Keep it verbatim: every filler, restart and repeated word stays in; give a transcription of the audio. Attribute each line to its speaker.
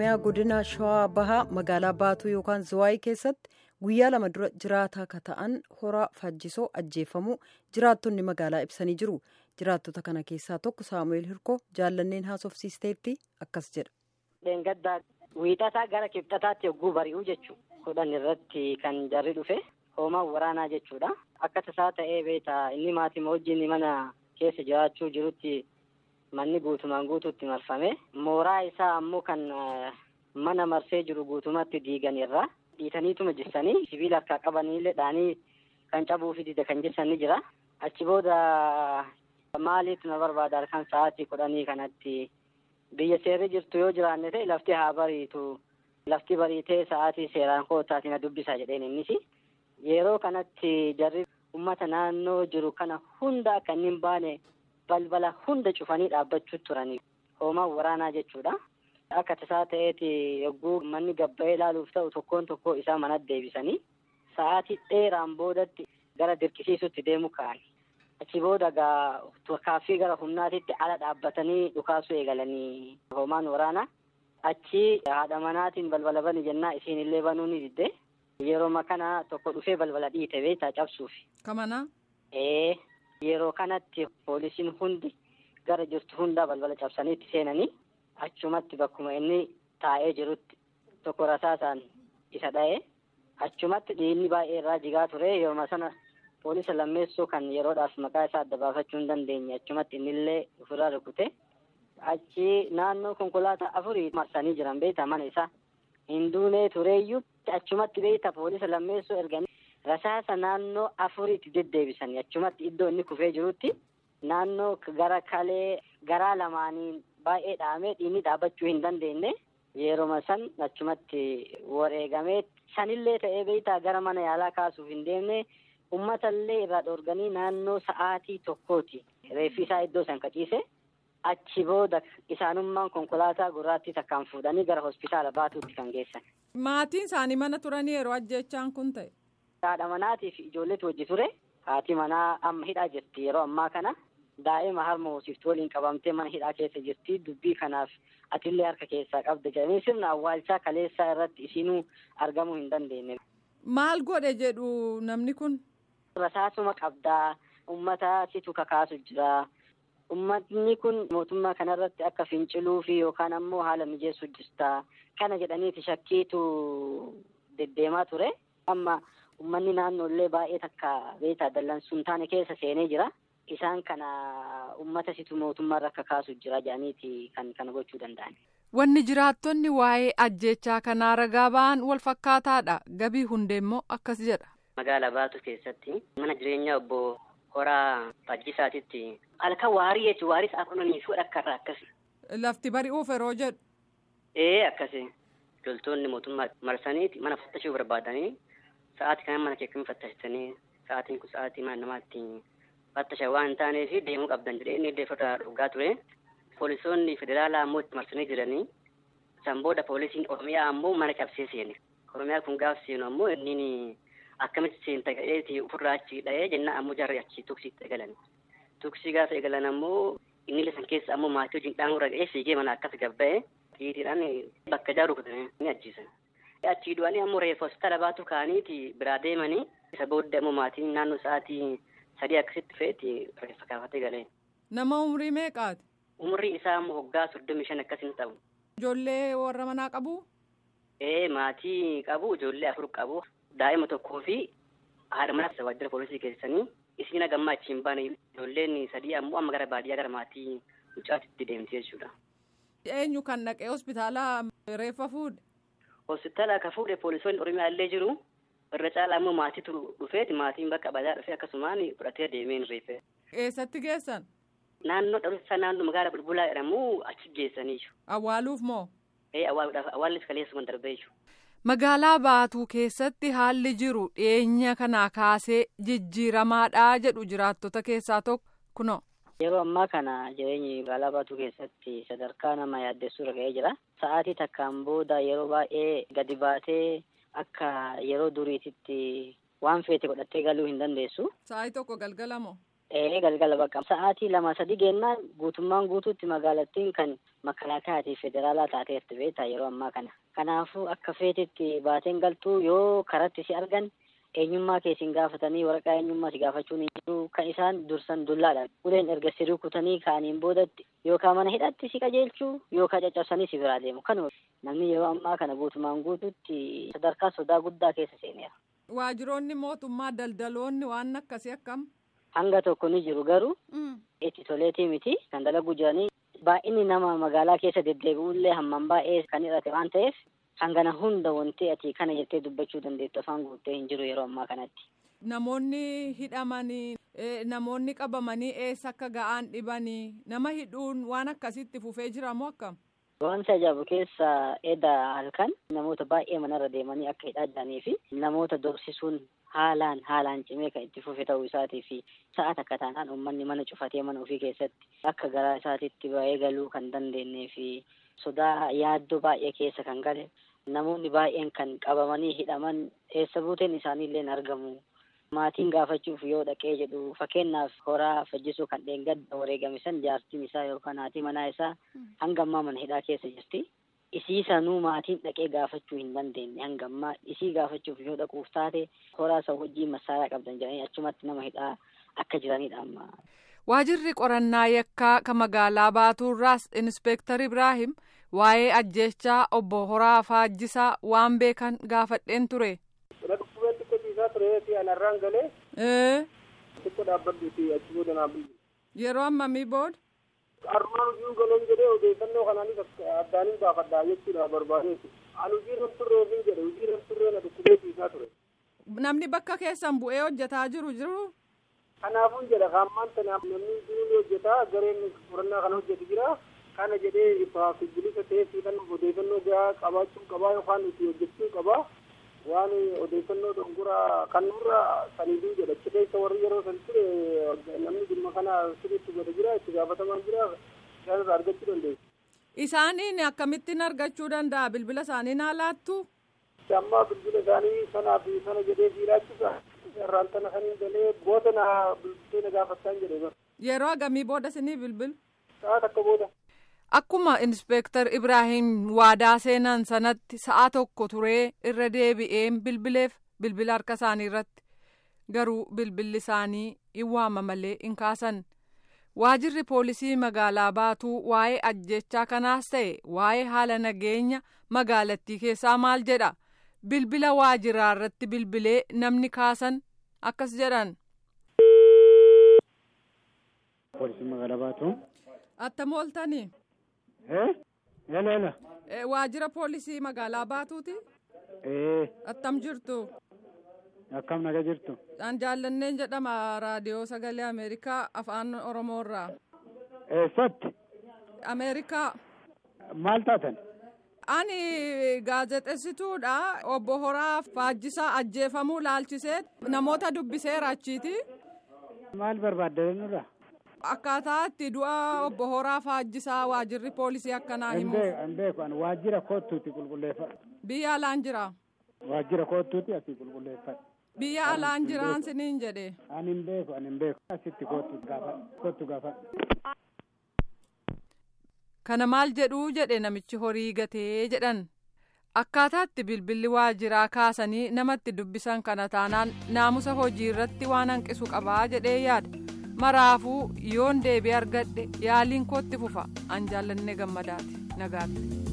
Speaker 1: Oromiyaa godina Shawaa Bahaa magaalaa Baatuu yookaan Zawaayii keessatti guyyaa lama dura jiraataa akka ta'an Horaa Fajjisoo ajjeefamuu jiraattonni magaalaa ibsanii jiru. Jiraattota kana keessaa tokko Saamu'eel Hirkoo jaallanneen haasofsiisteetti akkas jedha.
Speaker 2: Dheengaddaa wiixataa gara kibxataatti yogguu bari'uu jechuudha. Kudhan irratti kan jarri dhufe hoomaa waraanaa jechuudha. Akka tasaa ta'ee beektaa inni maatii wajjin mana keessa jiraachuu jirutti manni guutumaan guutuutti marfame. Mooraa isaa ammoo kan mana marsee jiru guutumatti diiganirra. Dhiitaniituma jissanii sibiila akka qabanillee dhaanii kan cabuu fi dida kan jissanii jira. Achi booda maaliif na barbaada kan sa'aatii kudhanii kanatti biyya seerri jirtu yoo jiraanne ta'e lafti haa bariitu. Lafti bariitee sa'aatii seeraan kootaati na dubbisaa jedheen innis. Yeroo kanatti jarri uummata naannoo jiru kana hunda akka inni hin baane balbala hunda cufanii dhaabbachuu turanii. Hoomaa waraanaa jechuudha. Akka tasaa ta'eeti yogguu manni gabba'ee ilaaluuf ta'u tokkoon tokkoo isaa manatti deebisanii sa'aatii dheeraan boodatti gara dirqisiisutti deemu ka'an. Achi booda kaaffii gara humnaatitti ala dhaabbatanii dhukaasuu eegalanii hoomaan waraanaa. Achi haadha manaatiin balbala bani jennaa isiin illee banuu ni didde. Yeroo makana tokko dhufee balbala dhiite beektaa cabsuuf.
Speaker 1: Kamana?
Speaker 2: Ee yeroo kanatti poolisiin hundi gara jirtu hundaa balbala cabsaniitti seenanii. Achumatti bakkuma inni taa'ee jirutti tokko rasaasaan isa dha'ee achumatti dhiigni baay'ee irraa jigaa ture. Yeroo sana poolisa lammeessuu kan yeroodhaaf maqaa isaa adda baafachuu hin dandeenye achumatti innillee ofirraa rukute. Achi naannoo konkolaataa afurii marsanii jiran beektaa mana isaa hin duunee tureeyyuu achumatti beektaa poolisa lammeessuu erganii rasaasa naannoo afuriitti deddeebisanii achumatti iddoo inni kufee jirutti naannoo gara kalee garaa lamaaniin. Baay'ee dhahamee dhiigni dhaabbachuu hin dandeenye yeroo san achumatti wareegamee sanillee ta'ee beektaa gara mana yaalaa kaasuuf hin deemne uummatallee irraa dhoorganii naannoo sa'aatii tokkooti reeffi isaa iddoo san qaciise achi booda isaanummaan konkolaataa gurraattii takkaan fuudhanii gara hospitaala Baatuutti kan geessan.
Speaker 3: Maatiin isaanii mana turanii yeroo ajjeechaan kun ta'e.
Speaker 2: Haadha manaatii fi ijoolleetu wajji ture haati manaa amma hidhaa jirti yeroo ammaa kana. Daa'ima harma hoosiftuu waliin qabamtee mana hidhaa keessa jirti. Dubbii kanaaf atillee harka keessaa qabda jedhamee sirna awwaalchaa kaleessaa irratti isinuu argamuu hin dandeenye.
Speaker 3: Maal godhe jedhu namni kun?
Speaker 2: Rasaasuma qabdaa. Uummata situ kakaasu jira. Uummatni kun mootummaa kanarratti akka finciluu fi yookaan ammoo haala mijeessuu jirta. Kana jedhaniiti shakkiitu deddeemaa ture. Amma uummanni naannoollee baay'ee takka beektaa dallansuun taane keessa seenee jira. Isaan kana uummata situ mootummaarra akka kaasu jira jedhaniiti kan kana gochuu danda'an.
Speaker 3: Wanni jiraattonni waa'ee ajjeechaa kanaa ragaa ba'an wal fakkaataadha. Gabii hundee immoo akkas jedha.
Speaker 4: Magaalaa Baatuu keessatti mana jireenyaa obbo Horaa Fajjisaatitti halkan waarii jechuun waarii sa'a kudhanii fi dhakkarraa akkasi.
Speaker 3: Lafti bari'uuf yeroo jedhu.
Speaker 4: Ee akkasi. Loltoonni mootummaa marsaniiti mana fattashuu barbaadanii sa'aatii kana mana keekkamii fattashtanii sa'aatiin kun sa'aatii mana namaatti. Fattasha waan taaneef deemuu qabdan jedhee inni deeffata dhugaa ture. Poolisoonni federaalaa ammoo itti marsanii jiranii. San booda poolisiin Oromiyaa ammoo mana cabsee seene. Oromiyaa kun gaaf seenu ammoo inni akkamitti seenta ga'eeti ofirraa achi dha'ee jennaan ammoo jarri achi tuksiitti eegalan. Tuksii gaafa eegalan ammoo inni san keessa ammoo maatii wajjin dhaanurra ga'ee fiigee mana akkas gabba'ee tiitiidhaan bakka jaa rukutanii ni ajjiisan. Achii du'anii ammoo reeffa hospitaala Baatuu kaaniiti biraa deemanii isa booddee ammoo maatiin naannoo sa'aatii sadii akkasitti fe'eeti reeffa kaafatee galee.
Speaker 3: Nama umrii meeqaati?
Speaker 4: Umrii isaa ammoo waggaa soddomii shan akkasiin ta'u.
Speaker 3: Ijoollee warra manaa qabu?
Speaker 4: Ee maatii qabu ijoollee afur qabu. Daa'ima tokkoo fi haadha manaa isa waajjira poolisii keessanii isiin agammaa achi hin baane ijoolleen sadii ammoo amma gara baadiyyaa gara maatii mucaatitti deemti jechuudha.
Speaker 3: Eenyu kan dhaqee hospitaala reeffa fuudhe?
Speaker 4: Hospitaala akka fuudhe poolisoonni Oromiyaa illee jiru. Irra caalaa ammoo maatiitu dhufeeti maatiin bakka badaa dhufee akkasumaan fudhatee deemeen reeffee.
Speaker 3: Eessatti geessan?
Speaker 4: Naannoo dhalootaa naannoo magaalaa Bulbulaa jedhamu achi geessaniiru.
Speaker 3: Awwaaluuf moo?
Speaker 4: Ee awwaaluudhaaf awwaallis kaleessuma darbeeru.
Speaker 3: Magaalaa Baatuu keessatti haalli jiru dhiyeenya kanaa kaasee jijjiiramaadha jedhu jiraattota keessaa tokko kunoo.
Speaker 2: Yeroo ammaa kana jireenyi magaalaa Baatuu keessatti sadarkaa nama yaaddessuu irra ga'ee jira. Sa'aatii takkaan booda yeroo baay'ee gadi baatee. Akka yeroo duriititti waan feete godhattee galuu hin dandeessu.
Speaker 3: Sa'aatii tokko galgala moo?
Speaker 2: Ee galgala bakka sa'aatii lama sadii geennaan guutummaan guutuutti magaalattiin kan makalaakaatii federaalaa taateetti beektaa yeroo ammaa kana. Kanaafuu akka feetitti baateen galtuu yoo karatti si argan eenyummaa keessiin gaafatanii waraqaa eenyummaa si gaafachuun hin jiru kan isaan dursan dullaadhaan uleen erga si rukutanii kaaniin boodatti yookaan mana hidhatti si qajeelchuu yookaan caccabsanii si biraa deemu. Kanuma namni yeroo ammaa kana guutummaan guutuutti sadarkaa sodaa guddaa keessa seeneera.
Speaker 3: Waajjiroonni mootummaa daldaloonni waan akkasii akkam?
Speaker 2: Hanga tokko ni jiru garuu itti toleetii miti kan dalaguu jiranii baay'inni nama magaalaa keessa deddeebi'ullee hamman baay'ee kan hidhate waan ta'eef hangana hunda wanti ati kana jettee dubbachuu dandeettu afaan guuttee hin jiru yeroo ammaa kanatti.
Speaker 3: Namoonni hidhamanii namoonni qabamanii eessa akka ga'aan dhibanii nama hidhuun waan akkasitti fufee jira moo akkam?
Speaker 2: Wanti ajaa'ibu keessa edda halkan namoota baay'ee manarra deemanii akka hidhaa jiranii fi namoota doorsisuun haalaan haalaan cimee kan itti fufe ta'uu isaatii fi sa'aat akka taanaan uummanni mana cufatee mana ofii keessatti akka garaa isaatiitti ba'ee galuu kan dandeenyee fi sodaa yaaddoo baay'ee keessa kan gale namoonni baay'een kan qabamanii hidhaman eessa buuteen isaaniillee argamu. Maatiin gaafachuuf yoo dhaqee jedhu fakkeenyaaf horaa fajjisuu kan dheengadda wareegame san jaartiin isaa yookaan haati manaa isaa hanga ammaa mana hidhaa keessa jirti. Isii sanuu maatiin dhaqee gaafachuu hin dandeenye hanga ammaa isii gaafachuuf yoo dhaquuf taate horaa isa hojii masaaraa qabdan jedhanii achumatti nama hidhaa akka jiranidha amma.
Speaker 3: Waajirri qorannaa yakkaa kan magaalaa Baatuurraas Inspeektar Ibraahim waa'ee ajjeechaa obbo Horaa Faajjisaa waan beekan gaafadheen ture.
Speaker 5: Anarraan galee.
Speaker 3: Ee.
Speaker 5: Tokko dhaabbadduuti achi booda naa bulchu.
Speaker 3: Yeroo ammamii booda?
Speaker 5: Armaan hojii galeen jedhee odeeffannoo kanaanis addaaniin gaafadhaa jechuudha barbaadeetu. Ani hojii nam turree fi jedhe hojii nam turree na dhukkubee fiisaa ture.
Speaker 3: Namni bakka keessan bu'ee hojjetaa jiru jiru?
Speaker 5: Kanaafuu jedha kaammaan tanaaf namni jiru ni hojjetaa gareen qorannaa kana hojjetu jira. Kana jedhee ifa fi bilisa ta'ee fiitan odeeffannoo gahaa qabaachuu qabaa yookaan itti hojjechuu qabaa. Waan odeeffannoo dongoraa kan nurra saniiduu jedha achi keessa warri yeroo san ture namni dhimma kana sirriitti godha jira itti gaafatamaan jira isaan irraa argachuu dandeessu.
Speaker 3: Isaaniin akkamittiin argachuu danda'a bilbila isaanii naa laattu?
Speaker 5: Amma bilbila isaanii sanaa fi sana jedhee fiilaachisa irraan tana sanii galee booda na bilbiltee na gaafattaan jedhe.
Speaker 3: Yeroo hagamii booda sinii bilbilu?
Speaker 5: Sa'a takka booda.
Speaker 3: Akkuma Inspeektar Ibraahim waadaa seenan sanatti sa'a tokko turee irra deebi'een bilbileef bilbila harka isaanii irratti garuu bilbilli isaanii hin waama malee hin kaasan. Waajirri poolisii magaalaa Baatuu waa'ee ajjechaa kanaas ta'e waa'ee haala nageenya magaalattii keessaa maal jedha? Bilbila waajiraa irratti bilbilee namni kaasan akkas jedhan.
Speaker 5: Poolisii magaalaa Baatuu.
Speaker 3: Attam ooltanii?
Speaker 5: Eh? Yana yana.
Speaker 3: Waajira poolisii magaalaa Baatuuti?
Speaker 5: Eh.
Speaker 3: Attam jirtu?
Speaker 5: Akkam naga jirtu?
Speaker 3: An jaallanneen jedhama raadiyoo sagalee Ameerikaa afaan Oromoorraa.
Speaker 5: Eessatti?
Speaker 3: Ameerikaa.
Speaker 5: Maal taatan?
Speaker 3: Ani gaazexeessituudha obbo Horaa Faajjisaa ajjeefamuu laalchisee namoota dubbiseera achiiti.
Speaker 5: Maal barbaaddan nurraa?
Speaker 3: Akkaataa itti du'a obbo Horaa Faajjisaa waajirri poolisii akkanaa himu.
Speaker 5: Hin beeku ani waajjira kootuuti qulqulleeffadha.
Speaker 3: Biyya alaan jira?
Speaker 5: Waajjira kootuuti asii qulqulleeffadha.
Speaker 3: Biyya alaan jiraan siniin jedhe?
Speaker 5: Ani hin beeku ani hin beeku asitti kootu gaafadha kootu gaafadha.
Speaker 3: Kana maal jedhuu jedhe namichi horii gatee jedhan. Akkaataatti bilbilli waajiraa kaasanii namatti dubbisan kana taanaan naamusa hojii irratti waan hanqisu qabaa jedhee yaada. Maraafuu yoon deebii argadhe yaaliin kootti fufa an jaallannee gammadaati nagaatti.